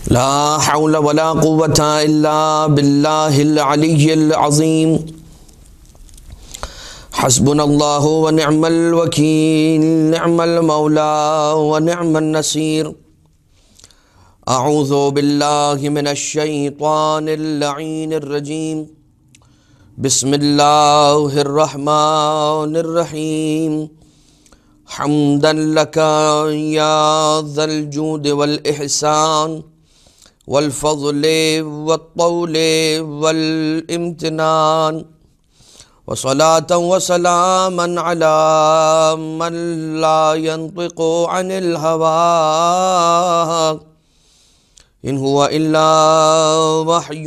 لا حول ولا قوة إلا بالله العلي العظيم حسبنا الله ونعم الوكيل نعم المولى ونعم النصير أعوذ بالله من الشيطان اللعين الرجيم بسم الله الرحمن الرحيم حمدا لك يا ذا الجود والإحسان والفضل والطول والامتنان وصلاة وسلاما على من لا ينطق عن الهوى إن هو إلا وحي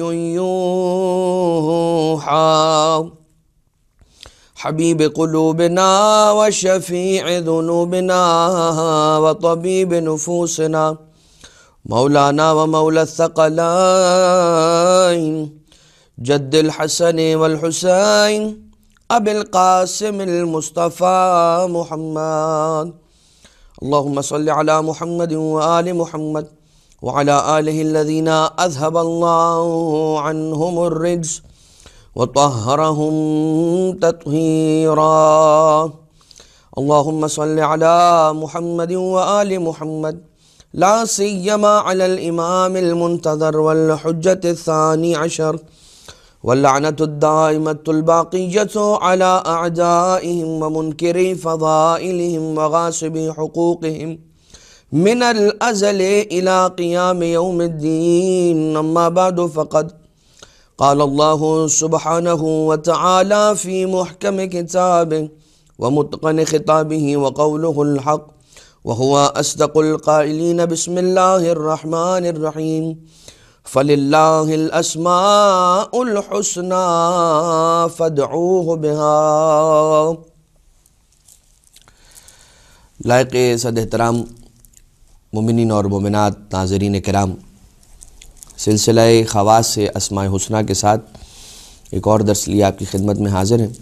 يوحى حبيب قلوبنا وشفيع ذنوبنا وطبيب نفوسنا مولانا ومولى الثقلين جد الحسن والحسين أبي القاسم المصطفى محمد اللهم صل على محمد وآل محمد وعلى آله الذين أذهب الله عنهم الرجس وطهرهم تطهيرا اللهم صل على محمد وآل محمد لا سيما على الإمام المنتظر والحجة الثاني عشر واللعنة الدائمة الباقية على أعدائهم ومنكري فضائلهم وغاصبي حقوقهم من الأزل إلى قيام يوم الدين أما بعد فقد قال الله سبحانه وتعالى في محكم كتابه ومتقن خطابه وقوله الحق وهو أصدق القائلين بسم الله الرحمن الرحيم فلله الأسماء الحسنى فادعوه بها. لائق صد احترام مومنین اور مومنات، ناظرین کرام، سلسلہ خواص سے اسماء حسنہ کے ساتھ ایک اور درس لیے آپ کی خدمت میں حاضر ہیں.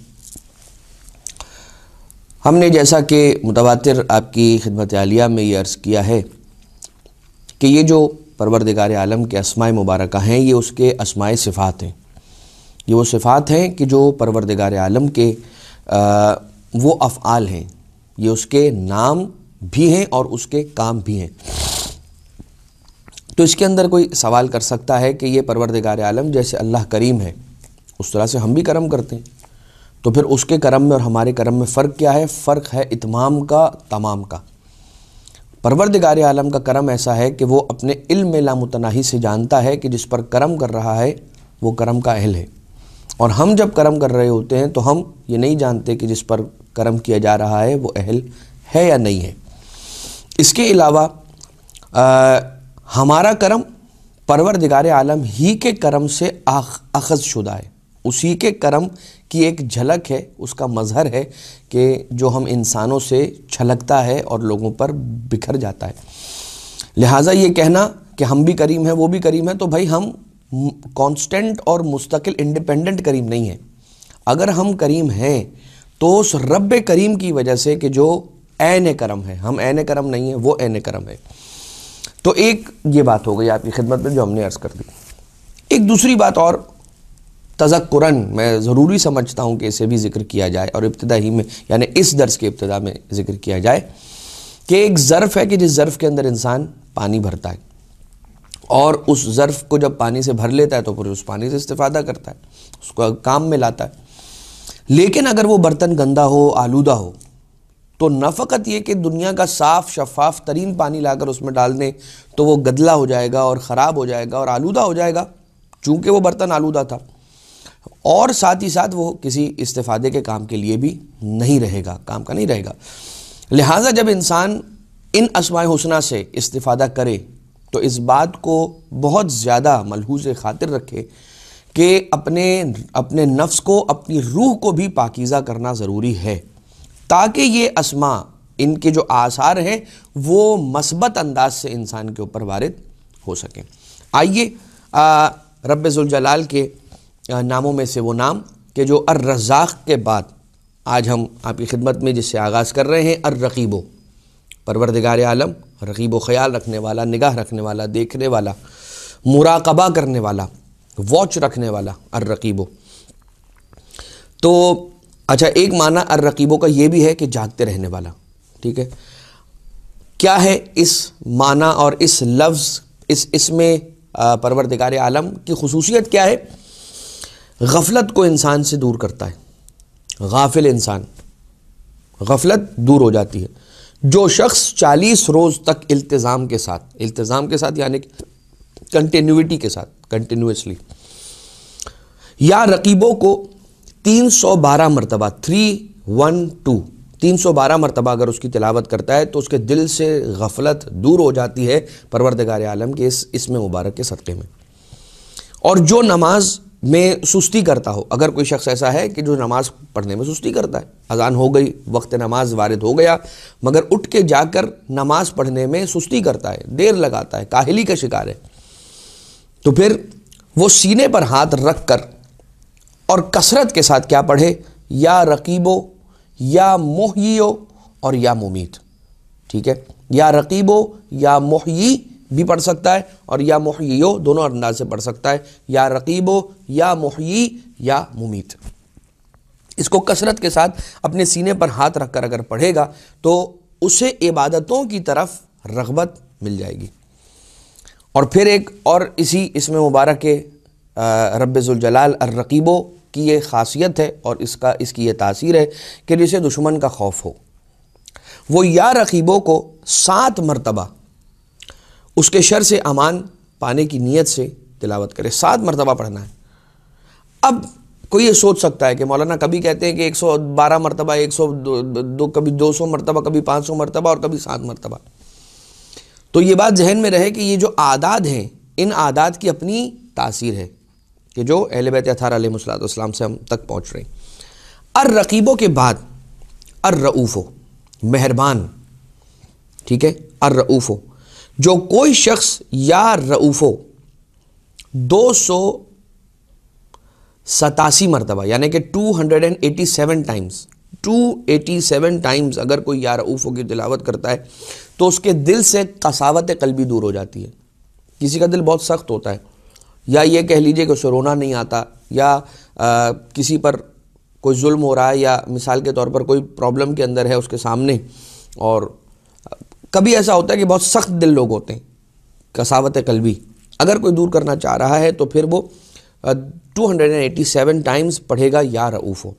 ہم نے جیسا کہ متواتر آپ کی خدمت عالیہ میں یہ عرض کیا ہے کہ یہ جو پروردگار عالم کے اسماء مبارکہ ہیں یہ اس کے اسماء صفات ہیں. یہ وہ صفات ہیں کہ جو پروردگار عالم کے وہ افعال ہیں، یہ اس کے نام بھی ہیں اور اس کے کام بھی ہیں. تو اس کے اندر کوئی سوال کر سکتا ہے کہ یہ پروردگار عالم جیسے اللہ کریم ہے اس طرح سے ہم بھی کرم کرتے ہیں، تو پھر اس کے کرم میں اور ہمارے کرم میں فرق کیا ہے؟ فرق ہے اتمام کا، تمام کا. پروردگار عالم کا کرم ایسا ہے کہ وہ اپنے علم لامتناہی سے جانتا ہے کہ جس پر کرم کر رہا ہے وہ کرم کا اہل ہے، اور ہم جب کرم کر رہے ہوتے ہیں تو ہم یہ نہیں جانتے کہ جس پر کرم کیا جا رہا ہے وہ اہل ہے یا نہیں ہے. اس کے علاوہ ہمارا کرم پروردگار عالم ہی کے کرم سے اخذ شدہ ہے، اسی کے کرم کی ایک جھلک ہے، اس کا مظہر ہے کہ جو ہم انسانوں سے چھلکتا ہے اور لوگوں پر بکھر جاتا ہے. لہٰذا یہ کہنا کہ ہم بھی کریم ہیں وہ بھی کریم ہیں، تو بھائی ہم کانسٹنٹ اور مستقل انڈیپینڈنٹ کریم نہیں ہیں. اگر ہم کریم ہیں تو اس رب کریم کی وجہ سے کہ جو عین کرم ہے، ہم عین کرم نہیں ہیں، وہ عین کرم ہے. تو ایک یہ بات ہو گئی آپ کی خدمت میں جو ہم نے عرض کر دی. ایک دوسری بات اور تذکراً میں ضروری سمجھتا ہوں کہ اسے بھی ذکر کیا جائے، اور ابتدا ہی میں یعنی اس درس کے ابتدا میں ذکر کیا جائے کہ ایک ظرف ہے کہ جس ظرف کے اندر انسان پانی بھرتا ہے، اور اس ظرف کو جب پانی سے بھر لیتا ہے تو پھر اس پانی سے استفادہ کرتا ہے، اس کو کام میں لاتا ہے. لیکن اگر وہ برتن گندا ہو، آلودہ ہو، تو نہ فقط یہ کہ دنیا کا صاف شفاف ترین پانی لا کر اس میں ڈال دیں تو وہ گدلا ہو جائے گا اور خراب ہو جائے گا اور آلودہ ہو جائے گا چونکہ وہ برتن آلودہ تھا، اور ساتھ ہی ساتھ وہ کسی استفادے کے کام کے لیے بھی نہیں رہے گا، کام کا نہیں رہے گا. لہٰذا جب انسان ان اسماء حسنہ سے استفادہ کرے تو اس بات کو بہت زیادہ ملحوظ خاطر رکھے کہ اپنے نفس کو، اپنی روح کو بھی پاکیزہ کرنا ضروری ہے، تاکہ یہ اسماء، ان کے جو آثار ہیں وہ مثبت انداز سے انسان کے اوپر وارد ہو سکیں. آئیے رب ذوالجلال کے ناموں میں سے وہ نام کہ جو الرزاق کے بعد آج ہم آپ کی خدمت میں جس سے آغاز کر رہے ہیں، الرقیب، پروردگار عالم رقیب و خیال رکھنے والا، نگاہ رکھنے والا، دیکھنے والا، مراقبہ کرنے والا، واچ رکھنے والا، الرقیب. تو اچھا، ایک معنی الرقیب کا یہ بھی ہے کہ جاگتے رہنے والا. ٹھیک ہے، کیا ہے اس معنی اور اس لفظ، اس میں پروردگار عالم کی خصوصیت کیا ہے؟ غفلت کو انسان سے دور کرتا ہے. غافل انسان، غفلت دور ہو جاتی ہے. جو شخص 40 روز تک التزام کے ساتھ یعنی کنٹینیوٹی کے ساتھ، کنٹینیوسلی، یا رقیبوں کو 312 مرتبہ 312 مرتبہ اگر اس کی تلاوت کرتا ہے تو اس کے دل سے غفلت دور ہو جاتی ہے پروردگار عالم کے اس اسم مبارک کے صدقے میں. اور جو نماز میں سستی کرتا ہو، اگر کوئی شخص ایسا ہے کہ جو نماز پڑھنے میں سستی کرتا ہے، اذان ہو گئی، وقت نماز وارد ہو گیا، مگر اٹھ کے جا کر نماز پڑھنے میں سستی کرتا ہے، دیر لگاتا ہے، کاہلی کا شکار ہے، تو پھر وہ سینے پر ہاتھ رکھ کر اور کثرت کے ساتھ کیا پڑھے؟ یا رقیبو، یا محییو اور یا ممیت. ٹھیک ہے، یا رقیبو یا محیی بھی پڑھ سکتا ہے اور یا محییو دونوں انداز سے پڑھ سکتا ہے. یا رقیبو یا محیی یا ممیت. اس کو کثرت کے ساتھ اپنے سینے پر ہاتھ رکھ کر اگر پڑھے گا تو اسے عبادتوں کی طرف رغبت مل جائے گی. اور پھر ایک اور اسی اسم مبارک کے رب ذوالجلال الرقیبو کی یہ خاصیت ہے اور اس کی یہ تاثیر ہے کہ جسے دشمن کا خوف ہو، وہ یا رقیبوں کو 7 مرتبہ اس کے شر سے امان پانے کی نیت سے تلاوت کرے. 7 مرتبہ پڑھنا ہے. اب کوئی یہ سوچ سکتا ہے کہ مولانا کبھی کہتے ہیں کہ 112 مرتبہ، 102، کبھی 200 مرتبہ، کبھی 500 مرتبہ اور کبھی 7 مرتبہ. تو یہ بات ذہن میں رہے کہ یہ جو اعداد ہیں، ان اعداد کی اپنی تاثیر ہے کہ جو اہل بیت اطہار علیہ السلام سے ہم تک پہنچ رہے ہیں. الرقیبوں کے بعد الرؤوفو، مہربان. ٹھیک ہے، الرؤوفو، جو کوئی شخص یا رؤوفو 287 مرتبہ یعنی کہ 287 ٹائمز اگر کوئی یا رؤوفو کی تلاوت کرتا ہے تو اس کے دل سے قساوت قلبی دور ہو جاتی ہے. کسی کا دل بہت سخت ہوتا ہے، یا یہ کہہ لیجئے کہ اسے رونا نہیں آتا، یا کسی پر کوئی ظلم ہو رہا ہے، یا مثال کے طور پر کوئی پرابلم کے اندر ہے اس کے سامنے، اور کبھی ایسا ہوتا ہے کہ بہت سخت دل لوگ ہوتے ہیں، قساوت قلبی اگر کوئی دور کرنا چاہ رہا ہے تو پھر وہ 287 ٹائمز پڑھے گا یا رؤوفو.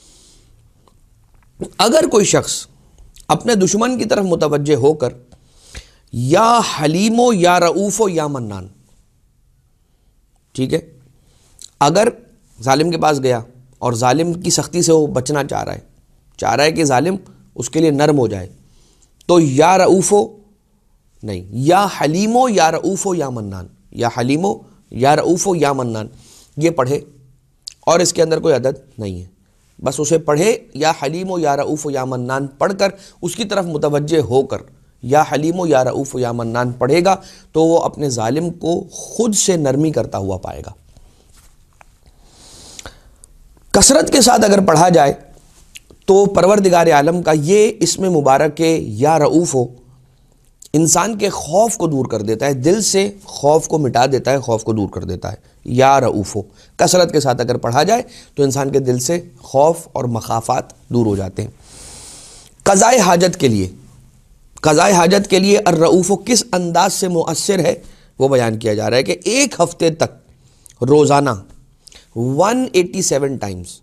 اگر کوئی شخص اپنے دشمن کی طرف متوجہ ہو کر یا حلیمو یا رؤوفو یا منان، ٹھیک ہے، اگر ظالم کے پاس گیا اور ظالم کی سختی سے وہ بچنا چاہ رہا ہے کہ ظالم اس کے لیے نرم ہو جائے، تو یا رؤوفو نہیں، یا حلیمو یا رؤوفو یا منان، یا حلیمو یا رؤوفو یا منان یہ پڑھے، اور اس کے اندر کوئی عدد نہیں ہے، بس اسے پڑھے. یا حلیمو یا رؤوفو یا منان پڑھ کر اس کی طرف متوجہ ہو کر یا حلیمو یا رؤوفو یا منان پڑھے گا تو وہ اپنے ظالم کو خود سے نرمی کرتا ہوا پائے گا. کثرت کے ساتھ اگر پڑھا جائے تو پروردگار عالم کا یہ اسم مبارک یا رؤوفو انسان کے خوف کو دور کر دیتا ہے، دل سے خوف کو مٹا دیتا ہے، خوف کو دور کر دیتا ہے. یا رؤوفو کثرت کے ساتھ اگر پڑھا جائے تو انسان کے دل سے خوف اور مخافات دور ہو جاتے ہیں. قضاء حاجت کے لیے الرؤوفو کس انداز سے مؤثر ہے وہ بیان کیا جا رہا ہے کہ 1 ہفتے تک روزانہ 187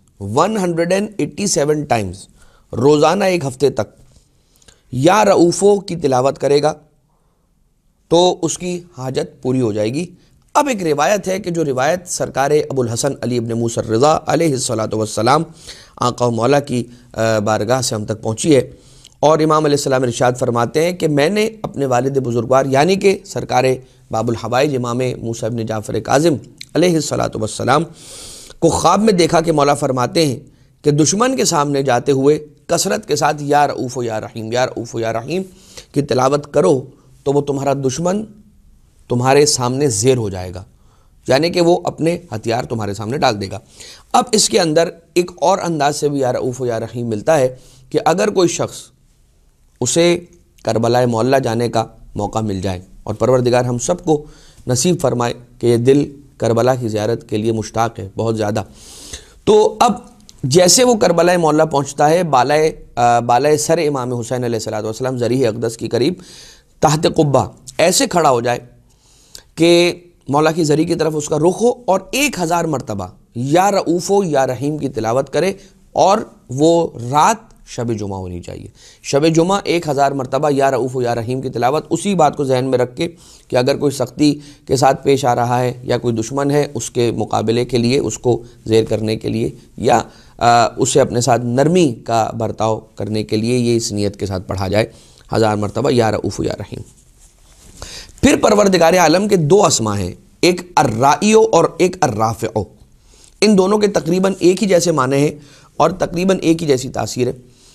ٹائمز روزانہ 1 ہفتے تک یا رؤوفو کی تلاوت کرے گا تو اس کی حاجت پوری ہو جائے گی. اب ایک روایت ہے کہ جو روایت سرکار ابو الحسن علی ابن موسیٰ الرضا علیہ السلام آقا و مولا کی بارگاہ سے ہم تک پہنچی ہے، اور امام علیہ السلام ارشاد فرماتے ہیں کہ میں نے اپنے والد بزرگوار یعنی کہ سرکار باب الحوائج امام موسیٰ ابن جعفر کاظم علیہ السلام کو خواب میں دیکھا کہ مولا فرماتے ہیں کہ دشمن کے سامنے جاتے ہوئے کثرت کے ساتھ یا رؤوف یا رحیم، یا رؤوف یا رحیم کی تلاوت کرو تو وہ تمہارا دشمن تمہارے سامنے زیر ہو جائے گا، یعنی کہ وہ اپنے ہتھیار تمہارے سامنے ڈال دے گا. اب اس کے اندر ایک اور انداز سے بھی یا رؤوف یا رحیم ملتا ہے کہ اگر کوئی شخص اسے کربلا معلیٰ جانے کا موقع مل جائے، اور پروردگار ہم سب کو نصیب فرمائے کہ یہ دل کربلا کی زیارت کے لیے مشتاق ہے بہت زیادہ۔ تو اب جیسے وہ کربلا معلیٰ پہنچتا ہے، بالائے سر امام حسین علیہ السلام ذریح اقدس کی قریب تحت قبہ ایسے کھڑا ہو جائے کہ مولا کی ذریح کی طرف اس کا رخ ہو، اور 1000 مرتبہ یا رؤوف و یا رحیم کی تلاوت کرے، اور وہ رات شب جمعہ ہونی چاہیے۔ شب جمعہ 1000 مرتبہ یا رؤوف و یا رحیم کی تلاوت، اسی بات کو ذہن میں رکھ کے کہ اگر کوئی سختی کے ساتھ پیش آ رہا ہے یا کوئی دشمن ہے، اس کے مقابلے کے لیے، اس کو زیر کرنے کے لیے، یا اسے اپنے ساتھ نرمی کا برتاؤ کرنے کے لیے، یہ اس نیت کے ساتھ پڑھا جائے 1000 مرتبہ یا رؤوف و یا رحیم۔ پھر پروردگار عالم کے 2 اسما ہیں، ایک الرائیو اور ایک الرافعو۔ ان دونوں کے تقریباً ایک ہی جیسے معنی ہیں اور تقریباً ایک ہی جیسی تاثیر ہے۔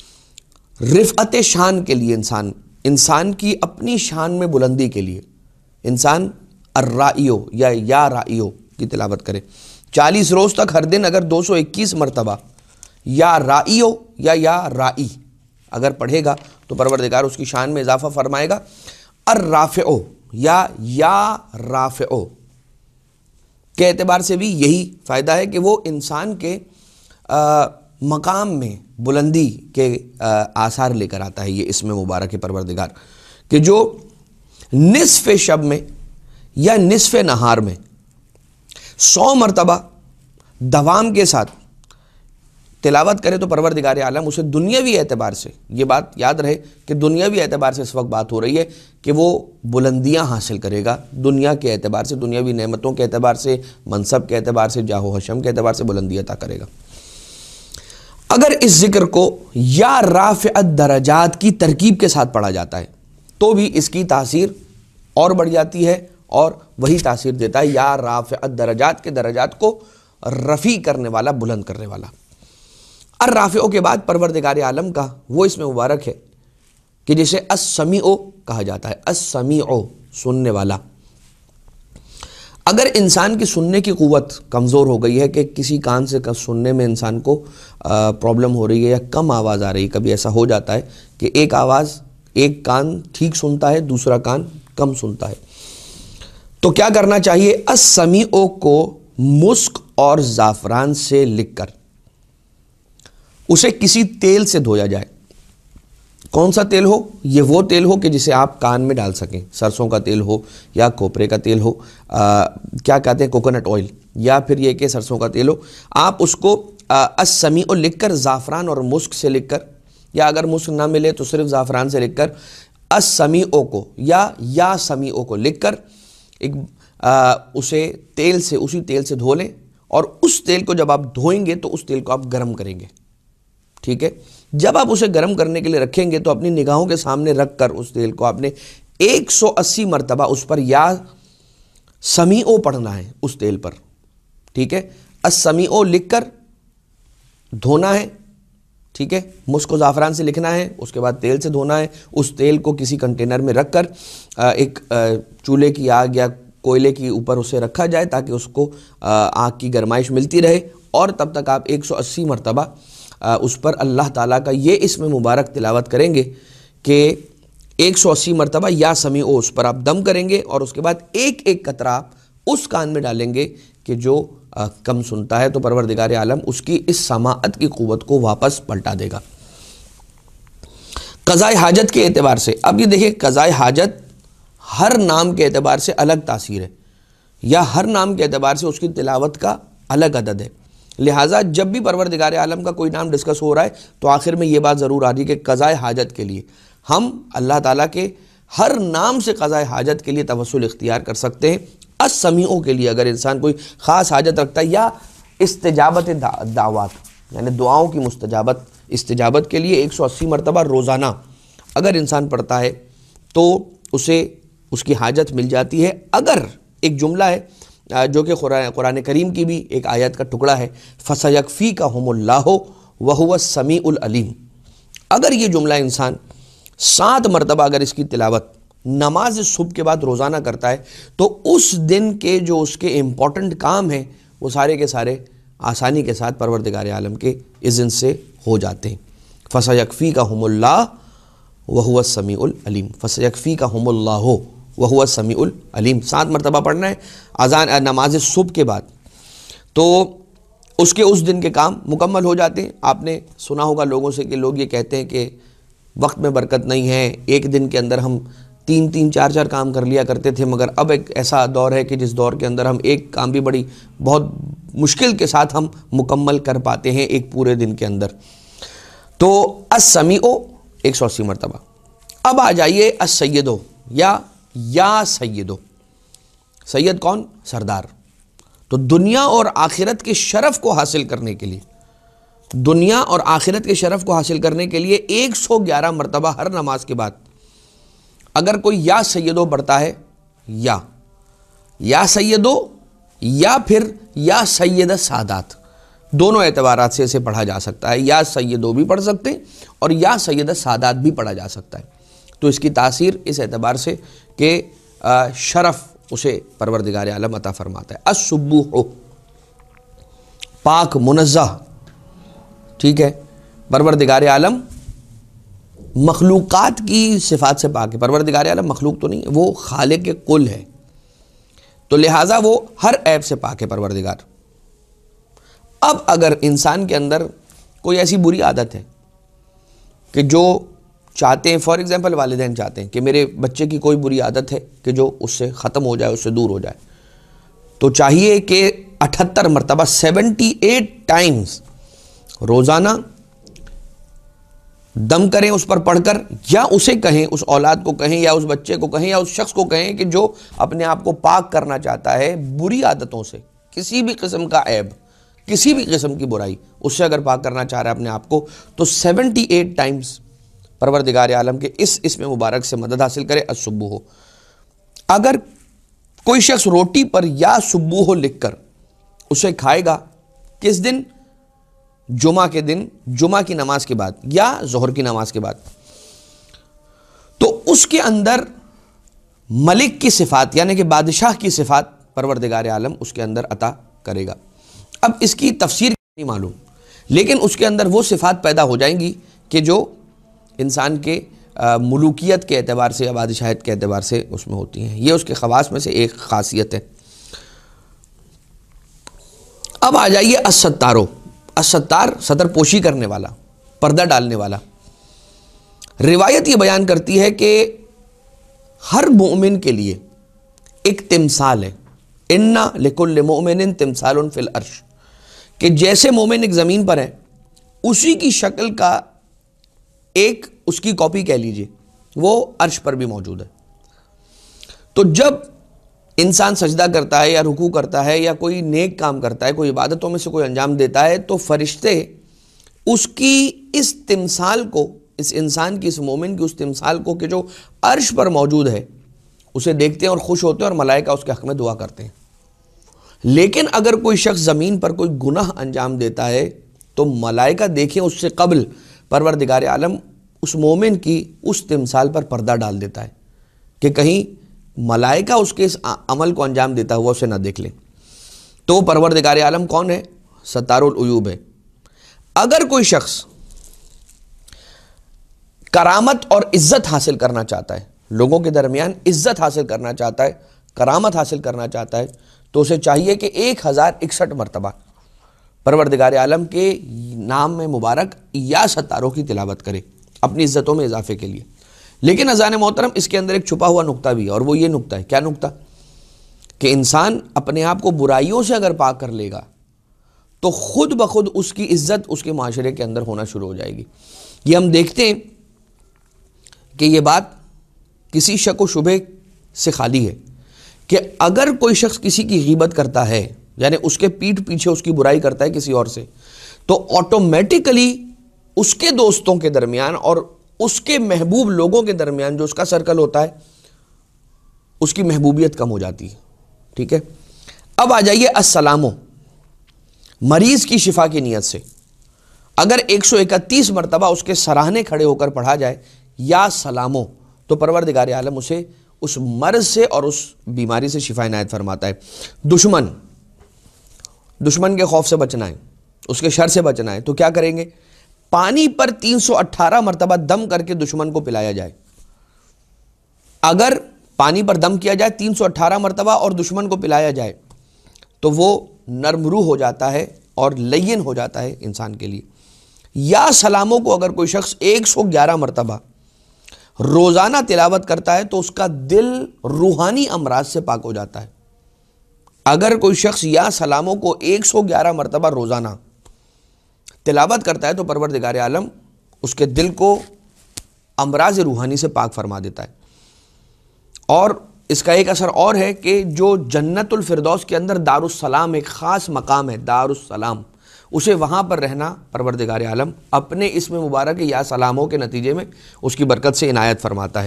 رفعت شان کے لیے، انسان کی اپنی شان میں بلندی کے لیے انسان الرائیو یا رائیو کی تلاوت کرے۔ 40 روز تک ہر دن اگر 221 مرتبہ یا رائیو یا رائی اگر پڑھے گا تو پروردگار اس کی شان میں اضافہ فرمائے گا۔ الرافعو یا رافعو کے اعتبار سے بھی یہی فائدہ ہے کہ وہ انسان کے مقام میں بلندی کے آثار لے کر آتا ہے۔ یہ اسم مبارک پروردگار کہ جو نصف شب میں یا نصف نہار میں 100 مرتبہ دوام کے ساتھ تلاوت کرے تو پروردگار عالم اسے دنیاوی اعتبار سے، یہ بات یاد رہے کہ دنیاوی اعتبار سے اس وقت بات ہو رہی ہے کہ وہ بلندیاں حاصل کرے گا، دنیا کے اعتبار سے، دنیاوی نعمتوں کے اعتبار سے، منصب کے اعتبار سے، جاہ و حشم کے اعتبار سے بلندی عطا کرے گا۔ اگر اس ذکر کو یا رافع الدرجات کی ترکیب کے ساتھ پڑھا جاتا ہے تو بھی اس کی تاثیر اور بڑھ جاتی ہے، اور وہی تاثیر دیتا ہے یا رافع الدرجات کے درجات کو رفیع کرنے والا، بلند کرنے والا۔ الرافعو کے بعد پروردگار عالم کا وہ اسم مبارک ہے کہ جسے السمیع کہا جاتا ہے، السمیع سننے والا۔ اگر انسان کی سننے کی قوت کمزور ہو گئی ہے کہ کسی کان سے سننے میں انسان کو پرابلم ہو رہی ہے یا کم آواز آ رہی ہے، کبھی ایسا ہو جاتا ہے کہ ایک کان ٹھیک سنتا ہے، دوسرا کان کم سنتا ہے، تو کیا کرنا چاہیے؟ السمیع کو مسک اور زعفران سے لکھ کر اسے کسی تیل سے دھویا جائے۔ کون سا تیل ہو؟ یہ وہ تیل ہو کہ جسے آپ کان میں ڈال سکیں، سرسوں کا تیل ہو یا کھوپرے کا تیل ہو، کیا کہتے ہیں کوکونٹ آئل، یا پھر یہ کہ سرسوں کا تیل ہو۔ آپ اس کو السمیع لکھ کر زعفران اور مسک سے لکھ کر، یا اگر مسک نہ ملے تو صرف زعفران سے لکھ کر السمیع کو یا سمیع کو لکھ کر اسے اسی تیل سے دھو لیں، اور اس تیل کو جب آپ دھوئیں گے تو اس تیل کو آپ گرم کریں گے، ٹھیک ہے؟ جب آپ اسے گرم کرنے کے لیے رکھیں گے تو اپنی نگاہوں کے سامنے رکھ کر اس تیل کو آپ نے 180 مرتبہ اس پر یا سمیع پڑھنا ہے، اس تیل پر، ٹھیک ہے؟ السمیع لکھ کر دھونا ہے، ٹھیک ہے؟ مسک و زعفران سے لکھنا ہے، اس کے بعد تیل سے دھونا ہے۔ اس تیل کو کسی کنٹینر میں رکھ کر ایک چولہے کی آگ یا کوئلے کے اوپر اسے رکھا جائے تاکہ اس کو آگ کی گرمائش ملتی رہے، اور تب تک آپ 180 مرتبہ اس پر اللہ تعالیٰ کا یہ اسم مبارک تلاوت کریں گے کہ 180 مرتبہ یا سمیع اس پر آپ دم کریں گے، اور اس کے بعد ایک ایک قطرہ آپ اس کان میں ڈالیں گے کہ جو کم سنتا ہے، تو پروردگار عالم اس کی اس سماعت کی قوت کو واپس پلٹا دے گا۔ قضاء حاجت کے اعتبار سے اب یہ دیکھیں، قضاء حاجت ہر نام کے اعتبار سے الگ تاثیر ہے، یا ہر نام کے اعتبار سے اس کی تلاوت کا الگ عدد ہے۔ لہٰذا جب بھی پروردگار عالم کا کوئی نام ڈسکس ہو رہا ہے تو آخر میں یہ بات ضرور آ رہی ہے کہ قضاء حاجت کے لیے ہم اللہ تعالیٰ کے ہر نام سے قضاء حاجت کے لیے توسل اختیار کر سکتے ہیں۔ السمیع کے لیے اگر انسان کوئی خاص حاجت رکھتا ہے، یا استجابت دعوات یعنی دعاؤں کی استجابت کے لیے 180 مرتبہ روزانہ اگر انسان پڑھتا ہے تو اسے اس کی حاجت مل جاتی ہے۔ اگر ایک جملہ ہے جو کہ قرآن کریم کی بھی ایک آیت کا ٹکڑا ہے، فَسَيَكْفِيكَهُمُ اللَّهُ وَهُوَ السَّمِيعُ الْعَلِيمُ، اگر یہ جملہ انسان 7 مرتبہ اگر اس کی تلاوت نماز صبح کے بعد روزانہ کرتا ہے تو اس دن کے جو اس کے امپورٹنٹ کام ہیں وہ سارے کے سارے آسانی کے ساتھ پروردگار عالم کے اذن سے ہو جاتے ہیں۔ فَسَيَكْفِيكَهُمُ اللَّهُ وَهُوَ السَّمِيعُ الْعَلِيمُ، فَسَيَكْفِيكَهُمُ اللَّهُ وَهُوَ السَّمِيعُ الْعَلِيمُ 7 مرتبہ پڑھنا ہے اذان نماز صبح کے بعد، تو اس کے اس دن کے کام مکمل ہو جاتے ہیں۔ آپ نے سنا ہوگا لوگوں سے کہ لوگ یہ کہتے ہیں کہ وقت میں برکت نہیں ہے، ایک دن کے اندر ہم 3 4 کام کر لیا کرتے تھے، مگر اب ایک ایسا دور ہے کہ جس دور کے اندر ہم ایک کام بھی بہت مشکل کے ساتھ ہم مکمل کر پاتے ہیں ایک پورے دن کے اندر۔ تو السمیع 180 مرتبہ۔ اب آ جائیے السیدو یا سیدو، سید کون؟ سردار۔ تو دنیا اور آخرت کے شرف کو حاصل کرنے کے لیے، دنیا اور آخرت کے شرف کو حاصل کرنے کے لیے 111 مرتبہ ہر نماز کے بعد اگر کوئی یا سیدو پڑھتا ہے، یا سیدو یا پھر یا سید سادات، دونوں اعتبارات سے اسے پڑھا جا سکتا ہے، یا سیدو بھی پڑھ سکتے ہیں اور یا سید سادات بھی پڑھا جا سکتا ہے۔ تو اس کی تاثیر اس اعتبار سے کہ شرف اسے پروردگار عالم عطا فرماتا ہے۔ السبوح، پاک منزہ، ٹھیک ہے، پروردگار عالم مخلوقات کی صفات سے پاک ہے۔ پروردگار عالم مخلوق تو نہیں ہے، وہ خالق کل ہے، تو لہٰذا وہ ہر عیب سے پاک ہے پروردگار۔ اب اگر انسان کے اندر کوئی ایسی بری عادت ہے کہ جو چاہتے ہیں، فار ایگزامپل والدین چاہتے ہیں کہ میرے بچے کی کوئی بری عادت ہے کہ جو اس سے ختم ہو جائے، اس سے دور ہو جائے، تو چاہیے کہ 78 مرتبہ 78 ٹائمز روزانہ دم کریں اس پر پڑھ کر، یا اسے کہیں، اس اولاد کو کہیں، یا اس بچے کو کہیں، یا اس شخص کو کہیں کہ جو اپنے آپ کو پاک کرنا چاہتا ہے بری عادتوں سے، کسی بھی قسم کا عیب، کسی بھی قسم کی برائی، اس سے اگر پاک کرنا چاہ رہا ہے اپنے آپ کو، تو 78 ٹائمز پروردگار عالم کے اس اسم مبارک سے مدد حاصل کرے، السبوح۔ اگر کوئی شخص روٹی پر یا سبوح لکھ کر اسے کھائے گا، کس دن؟ جمعہ کے دن، جمعہ کی نماز کے بعد یا ظہر کی نماز کے بعد، تو اس کے اندر ملک کی صفات یعنی کہ بادشاہ کی صفات پروردگار عالم اس کے اندر عطا کرے گا۔ اب اس کی تفسیر نہیں معلوم، لیکن اس کے اندر وہ صفات پیدا ہو جائیں گی کہ جو انسان کے ملوکیت کے اعتبار سے یا بادشاہت کے اعتبار سے اس میں ہوتی ہیں۔ یہ اس کے خواص میں سے ایک خاصیت ہے۔ اب آ جائیے الستارو، الستار ستر پوشی کرنے والا، پردہ ڈالنے والا۔ روایت یہ بیان کرتی ہے کہ ہر مومن کے لیے ایک تمثال ہے، اِنَّ لِكُلِّ مُؤْمِنٍ تِمْثَالٌ فِي الْعَرْشِ، کہ جیسے مومن ایک زمین پر ہے اسی کی شکل کا ایک اس کی کاپی کہہ لیجئے وہ عرش پر بھی موجود ہے۔ تو جب انسان سجدہ کرتا ہے یا رکوع کرتا ہے یا کوئی نیک کام کرتا ہے، کوئی عبادتوں میں سے کوئی انجام دیتا ہے، تو فرشتے اس کی اس تمثال کو، اس انسان کی، اس مومن کی اس تمثال کو کہ جو عرش پر موجود ہے، اسے دیکھتے ہیں اور خوش ہوتے ہیں، اور ملائکہ اس کے حق میں دعا کرتے ہیں۔ لیکن اگر کوئی شخص زمین پر کوئی گناہ انجام دیتا ہے تو ملائکہ دیکھیں اس سے قبل پروردگار عالم اس مومن کی اس تمثال پر پردہ ڈال دیتا ہے کہ کہیں ملائکہ اس کے اس عمل کو انجام دیتا ہوا اسے نہ دیکھ لیں۔ تو پروردگار عالم کون ہے؟ ستار العیوب ہے۔ اگر کوئی شخص کرامت اور عزت حاصل کرنا چاہتا ہے، لوگوں کے درمیان عزت حاصل کرنا چاہتا ہے، کرامت حاصل کرنا چاہتا ہے، تو اسے چاہیے کہ 1061 مرتبہ پروردگار عالم کے نام میں مبارک یا ستاروں کی تلاوت کرے اپنی عزتوں میں اضافے کے لیے۔ لیکن اذان محترم اس کے اندر ایک چھپا ہوا نقطہ بھی ہے، اور وہ یہ نقطہ ہے، کیا نقطہ؟ کہ انسان اپنے آپ کو برائیوں سے اگر پاک کر لے گا تو خود بخود اس کی عزت اس کے معاشرے کے اندر ہونا شروع ہو جائے گی۔ یہ ہم دیکھتے ہیں کہ یہ بات کسی شک و شبہ سے خالی ہے کہ اگر کوئی شخص کسی کی غیبت کرتا ہے، یعنی اس کے پیٹھ پیچھے اس کی برائی کرتا ہے کسی اور سے، تو آٹومیٹیکلی اس کے دوستوں کے درمیان اور اس کے محبوب لوگوں کے درمیان جو اس کا سرکل ہوتا ہے، اس کی محبوبیت کم ہو جاتی ہے۔ ٹھیک ہے، اب آ جائیے السلامو، مریض کی شفا کی نیت سے اگر 131 مرتبہ اس کے سراہنے کھڑے ہو کر پڑھا جائے یا سلامو، تو پروردگار عالم اسے اس مرض سے اور اس بیماری سے شفا عنایت فرماتا ہے۔ دشمن کے خوف سے بچنا ہے، اس کے شر سے بچنا ہے، تو کیا کریں گے؟ پانی پر 318 مرتبہ دم کر کے دشمن کو پلایا جائے۔ اگر پانی پر دم کیا جائے 318 مرتبہ اور دشمن کو پلایا جائے تو وہ نرم روح ہو جاتا ہے اور لین ہو جاتا ہے انسان کے لیے۔ یا سلاموں کو اگر کوئی شخص 111 مرتبہ روزانہ تلاوت کرتا ہے تو اس کا دل روحانی امراض سے پاک ہو جاتا ہے۔ اگر کوئی شخص یا سلاموں کو 111 مرتبہ روزانہ تلاوت کرتا ہے تو پروردگار عالم اس کے دل کو امراض روحانی سے پاک فرما دیتا ہے۔ اور اس کا ایک اثر اور ہے کہ جو جنت الفردوس کے اندر دارالسلام ایک خاص مقام ہے، دارالسلام، اسے وہاں پر رہنا پروردگار عالم اپنے اسم مبارک یا سلاموں کے نتیجے میں اس کی برکت سے عنایت فرماتا ہے۔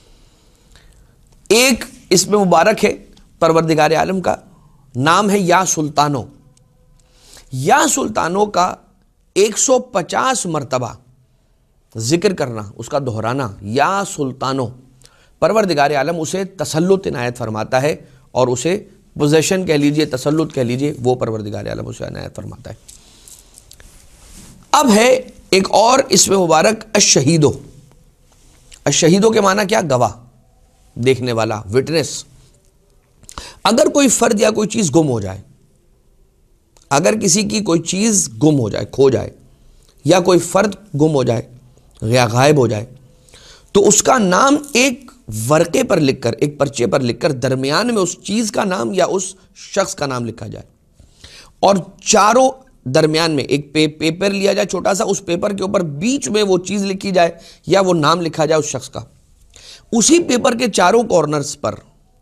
ایک اسم مبارک ہے پروردگار عالم کا، نام ہے یا سلطانو۔ یا سلطانو کا 150 مرتبہ ذکر کرنا، اس کا دہرانا، یا سلطانو، پروردگار عالم اسے تسلط عنایت فرماتا ہے، اور اسے پوزیشن کہہ لیجئے، تسلط کہہ لیجئے، وہ پروردگار عالم اسے عنایت فرماتا ہے۔ اب ہے ایک اور اسم مبارک الشہیدو۔ الشہیدو کے معنی کیا؟ گواہ، دیکھنے والا، وٹنس۔ اگر کوئی فرد یا کوئی چیز گم ہو جائے، اگر کسی کی کوئی چیز گم ہو جائے، کھو جائے، یا کوئی فرد گم ہو جائے یا غائب ہو جائے، تو اس کا نام ایک ورقے پر لکھ کر، ایک پرچے پر لکھ کر درمیان میں اس چیز کا نام یا اس شخص کا نام لکھا جائے، اور چاروں درمیان میں ایک پیپر لیا جائے چھوٹا سا، اس پیپر کے اوپر بیچ میں وہ چیز لکھی جائے یا وہ نام لکھا جائے اس شخص کا۔ اسی پیپر کے چاروں کارنرز پر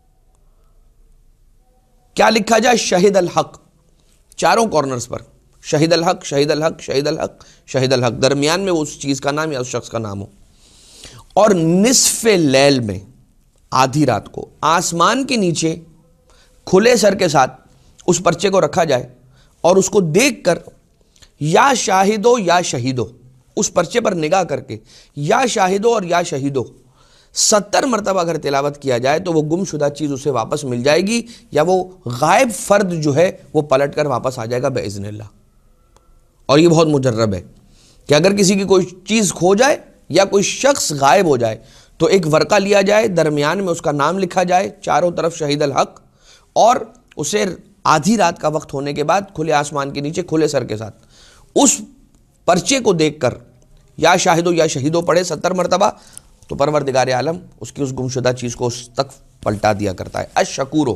کیا لکھا جائے؟ شہید الحق۔ چاروں کارنرز پر شہید الحق، شہید الحق، شہید الحق، شہید الحق، درمیان میں اس چیز کا نام یا اس شخص کا نام ہو۔ اور نصف لیل میں، آدھی رات کو، آسمان کے نیچے کھلے سر کے ساتھ اس پرچے کو رکھا جائے اور اس کو دیکھ کر یا شاہدو یا شہیدو، اس پرچے پر نگاہ کر کے یا شاہدو اور یا شہیدو 70 مرتبہ اگر تلاوت کیا جائے تو وہ گم شدہ چیز اسے واپس مل جائے گی، یا وہ غائب فرد جو ہے وہ پلٹ کر واپس آ جائے گا باذن اللہ۔ اور یہ بہت مجرب ہے کہ اگر کسی کی کوئی چیز کھو جائے یا کوئی شخص غائب ہو جائے تو ایک ورقہ لیا جائے، درمیان میں اس کا نام لکھا جائے، چاروں طرف شہید الحق، اور اسے آدھی رات کا وقت ہونے کے بعد کھلے آسمان کے نیچے کھلے سر کے ساتھ اس پرچے کو دیکھ کر یا شاہدو یا شہیدو پڑھے 70 مرتبہ، تو پروردگار عالم اس کی اس گمشدہ چیز کو اس تک پلٹا دیا کرتا ہے۔ الشکورو،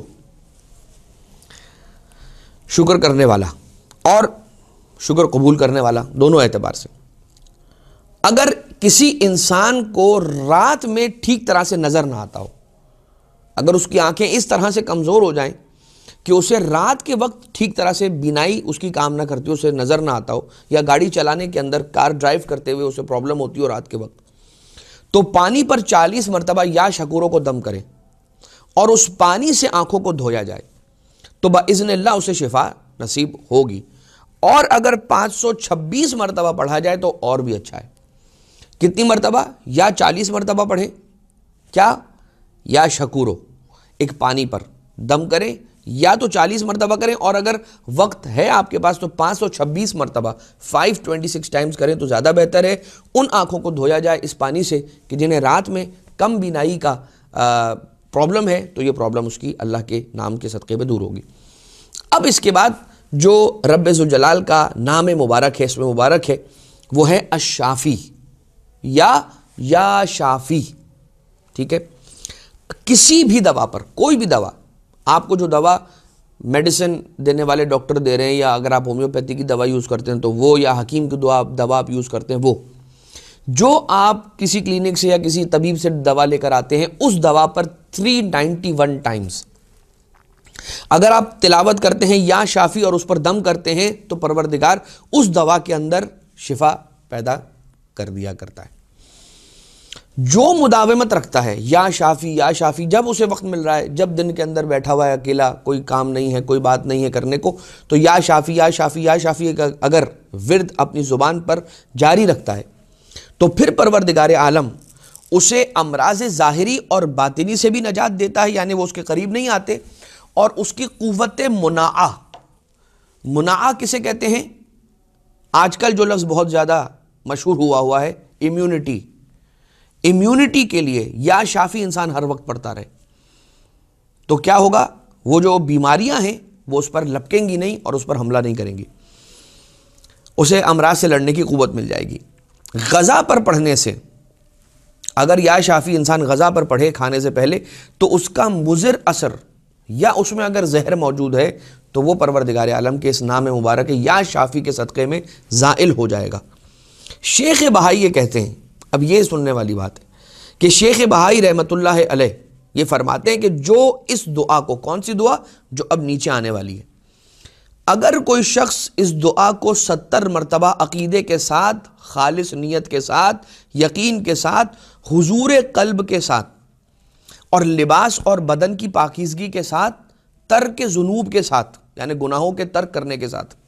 شکر کرنے والا اور شکر قبول کرنے والا، دونوں اعتبار سے۔ اگر کسی انسان کو رات میں ٹھیک طرح سے نظر نہ آتا ہو، اگر اس کی آنکھیں اس طرح سے کمزور ہو جائیں کہ اسے رات کے وقت ٹھیک طرح سے بینائی اس کی کام نہ کرتی ہو، اسے نظر نہ آتا ہو، یا گاڑی چلانے کے اندر، کار ڈرائیو کرتے ہوئے اسے پرابلم ہوتی ہو رات کے وقت، تو پانی پر 40 مرتبہ یا شکوروں کو دم کریں اور اس پانی سے آنکھوں کو دھویا جائے تو باذن اللہ اسے شفا نصیب ہوگی۔ اور اگر 526 مرتبہ پڑھا جائے تو اور بھی اچھا ہے۔ کتنی مرتبہ؟ یا 40 مرتبہ پڑھیں، کیا؟ یا شکورو، ایک پانی پر دم کریں، یا تو 40 مرتبہ کریں، اور اگر وقت ہے آپ کے پاس تو 526 مرتبہ 526 ٹائمز کریں تو زیادہ بہتر ہے۔ ان آنکھوں کو دھویا جائے اس پانی سے کہ جنہیں رات میں کم بینائی کا پرابلم ہے، تو یہ پرابلم اس کی اللہ کے نام کے صدقے پہ دور ہوگی۔ اب اس کے بعد جو رب ذوالجلال کا نام مبارک ہے، اسم مبارک ہے، وہ ہے الشافی یا شافی، ٹھیک ہے؟ کسی بھی دوا پر، کوئی بھی دوا، آپ کو جو دوا میڈیسن دینے والے ڈاکٹر دے رہے ہیں، یا اگر آپ ہومیوپیتھی کی دوا یوز کرتے ہیں تو وہ، یا حکیم کی دوا آپ یوز کرتے ہیں وہ، جو آپ کسی کلینک سے یا کسی طبیب سے دوا لے کر آتے ہیں، اس دوا پر 391 ٹائمز اگر آپ تلاوت کرتے ہیں یا شافی اور اس پر دم کرتے ہیں تو پروردگار اس دوا کے اندر شفا پیدا کر دیا کرتا ہے۔ جو مداومت رکھتا ہے یا شافی، جب اسے وقت مل رہا ہے، جب دن کے اندر بیٹھا ہوا ہے اکیلا، کوئی کام نہیں ہے، کوئی بات نہیں ہے کرنے کو، تو یا شافی اگر ورد اپنی زبان پر جاری رکھتا ہے تو پھر پروردگار عالم اسے امراض ظاہری اور باطنی سے بھی نجات دیتا ہے، یعنی وہ اس کے قریب نہیں آتے، اور اس کی قوت مناعہ کسے کہتے ہیں؟ آج کل جو لفظ بہت زیادہ مشہور ہوا ہے، امیونٹی کے لیے یا شافی انسان ہر وقت پڑھتا رہے، تو کیا ہوگا؟ وہ جو بیماریاں ہیں وہ اس پر لپکیں گی نہیں اور اس پر حملہ نہیں کریں گی، اسے امراض سے لڑنے کی قوت مل جائے گی۔ غذا پر پڑھنے سے، اگر یا شافی انسان غذا پر پڑھے کھانے سے پہلے، تو اس کا مضر اثر یا اس میں اگر زہر موجود ہے تو وہ پروردگار عالم کے اس نام مبارک یا شافی کے صدقے میں زائل ہو جائے گا۔ شیخ بہائی یہ کہتے ہیں، اب یہ سننے والی بات ہے کہ شیخ بہائی رحمۃ اللہ علیہ یہ فرماتے ہیں کہ جو اس دعا کو، کون سی دعا جو اب نیچے آنے والی ہے، اگر کوئی شخص اس دعا کو 70 مرتبہ عقیدے کے ساتھ، خالص نیت کے ساتھ، یقین کے ساتھ، حضور قلب کے ساتھ، اور لباس اور بدن کی پاکیزگی کے ساتھ، ترک ذنوب کے ساتھ، یعنی گناہوں کے ترک کرنے کے ساتھ،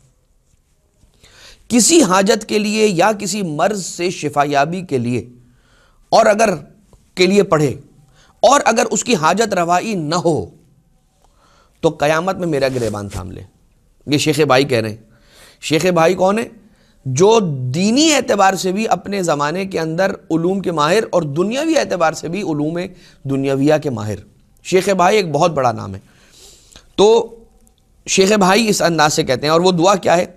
کسی حاجت کے لیے یا کسی مرض سے شفا یابی کے لیے اور اگر کے لیے پڑھے، اور اگر اس کی حاجت روائی نہ ہو تو قیامت میں میرا گریبان تھام لے۔ یہ شیخ بھائی کہہ رہے ہیں۔ شیخ بھائی کون ہے؟ جو دینی اعتبار سے بھی اپنے زمانے کے اندر علوم کے ماہر اور دنیاوی اعتبار سے بھی علوم دنیاویہ کے ماہر۔ شیخ بھائی ایک بہت بڑا نام ہے۔ تو شیخ بھائی اس انداز سے کہتے ہیں، اور وہ دعا کیا ہے؟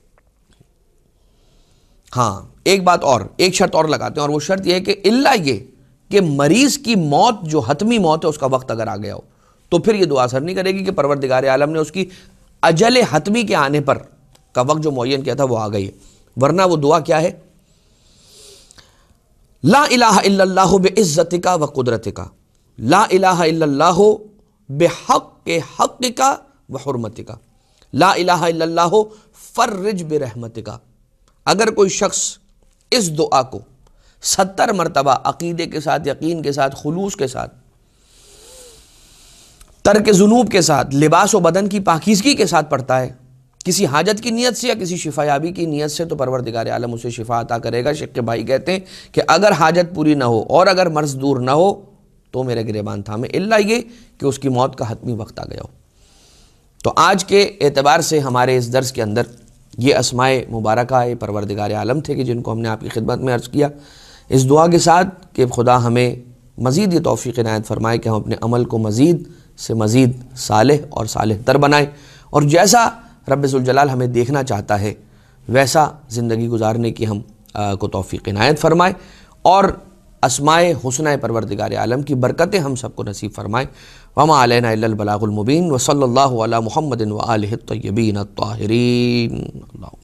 ہاں، ایک بات اور، ایک شرط اور لگاتے ہیں، اور وہ شرط یہ ہے کہ اللہ یہ کہ مریض کی موت جو حتمی موت ہے اس کا وقت اگر آ گیا ہو تو پھر یہ دعا اثر نہیں کرے گی کہ پروردگار عالم نے اس کی اجل حتمی کے آنے پر کا وقت جو معین کیا تھا وہ آ گئی ہے۔ ورنہ وہ دعا کیا ہے؟ لا الہ الا اللہ بعزتک و قدرتک، لا الہ الا اللہ بحق حقک و حرمتک، لا الہ الا اللہ فرج برحمتک۔ اگر کوئی شخص اس دعا کو 70 مرتبہ عقیدے کے ساتھ، یقین کے ساتھ، خلوص کے ساتھ، ترک ذنوب کے ساتھ، لباس و بدن کی پاکیزگی کے ساتھ پڑھتا ہے، کسی حاجت کی نیت سے یا کسی شفا یابی کی نیت سے، تو پروردگار عالم اسے شفا عطا کرے گا۔ شیخ بھائی کہتے ہیں کہ اگر حاجت پوری نہ ہو اور اگر مرض دور نہ ہو تو میرے گریبان تھامے، الا یہ کہ اس کی موت کا حتمی وقت آ گیا ہو۔ تو آج کے اعتبار سے ہمارے اس درس کے اندر یہ اسماء مبارکہ پروردگار عالم تھے کہ جن کو ہم نے آپ کی خدمت میں عرض کیا، اس دعا کے ساتھ کہ خدا ہمیں مزید یہ توفیق عنایت فرمائے کہ ہم اپنے عمل کو مزید سے مزید صالح اور صالح تر بنائیں، اور جیسا رب ذوالجلال ہمیں دیکھنا چاہتا ہے ویسا زندگی گزارنے کی ہم کو توفیق عنایت فرمائے، اور اسماء حسنہ پروردگار عالم کی برکتیں ہم سب کو نصیب فرمائے۔ وما علینا الا البلاغ المبین، وصلی اللہ علی محمد وآلہ الطیبین الطاہرین۔